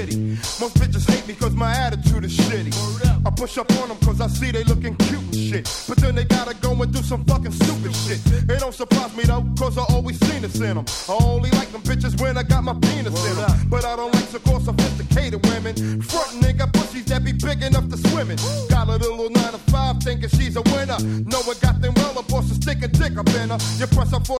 city. Most bitches hate me cause my attitude is shitty. I push up on them cause I see they looking cute and shit. But then they gotta go and do some fucking stupid shit. It don't surprise me though, cause I always seen this in them. I only like them bitches when I got my penis in them. But I don't like so-called sophisticated women. Front nigga pussies that be big enough to swim in. Got a little 9 to 5 thinking she's a winner. No one got them well, a boss is sticking dick up in her. You press up for